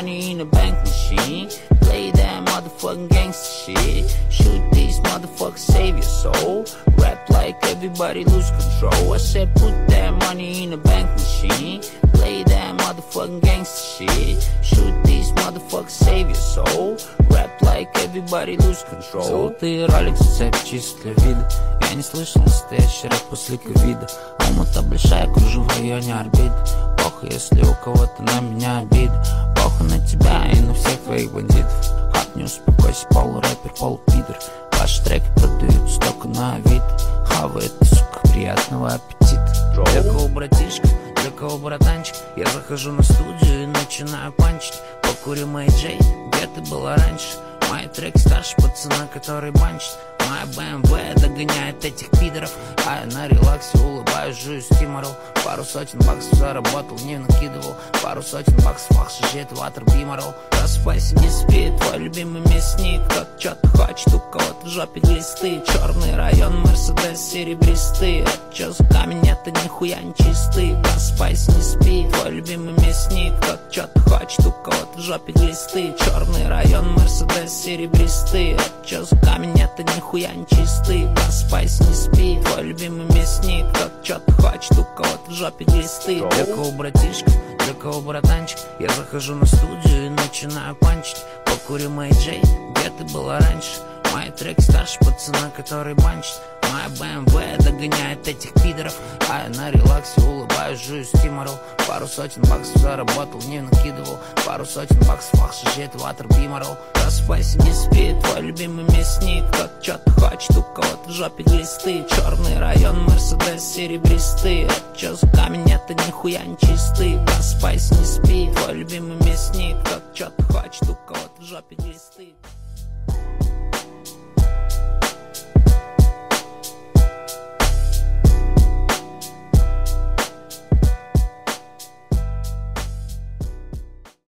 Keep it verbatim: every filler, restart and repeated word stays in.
money in a bank machine. Play that motherfucking gangster shit. Shoot these motherfuckers, save your soul. Rap like everybody lose control. I said put that money in a bank machine. Play that motherfucking gangster shit. Shoot these motherfuckers, save your soul. Rap like everybody lose control. Золотые роликсы, цепь чисто для вида. Я не слышал настоящий рэп после ковида. Алмата большая, кружу в районе орбиты. Похуй, если у кого-то на меня обида. Похуй на тебя и на всех твоих бандитов. Хат, не успокойся, полурэпер, полупидор. Ваши треки продаются только на Авито. Хавает, сука, приятного аппетита. Для кого братишка, для кого братанчик? Я захожу на студию и начинаю панчить. Покурю Мэй Джей, где ты была раньше? Мои треки старше пацана, который банчит. Моя бэ эм вэ догоняет этих пидоров. А я на релаксе улыбаюсь, жую стиморол. Пару сотен баксов заработал, не накидывал. Пару сотен баксов, ах, шажет ватер биморол. Просыпайся, не спи, твой любимый мясник. Как чё-то хочет, у кого-то в жопе глисты. Черный район, Мерседес серебристый. А чё за камень, это нихуя не чистый. Просыпайся, не спи, твой любимый мясник. Как чё-то хочет, у кого-то в жопе глисты. Черный район, Мерседес серебристый. А чё за камень, это нихуя не чистый. Просыпайся, не спи, твой любимый мясник. Как чё-то хочет, у кого-то в жопе глисты. Для кого братишка, для кого братанчик? Я захожу на студию и начинаю панчить. Покурю Мэй Джей, где ты была раньше? Мои треки старше пацана, который банчит. Моя бэ эм вэ догоняет этих пидоров. А я на релаксе улыбаюсь, жую стиморол. Пару сотен баксов заработал, не накидывал. Пару сотен баксов, ах, шажет ватер биморол. Просыпайся, не спи, твой любимый мясник. Как чё-то хочет, у кого-то в жопе глисты. Черный район, Мерседес серебристый. А чё за камень, это нихуя не чистый. Просыпайся, не спи, твой любимый мясник. Как чё-то хочет, у кого-то в жопе глисты.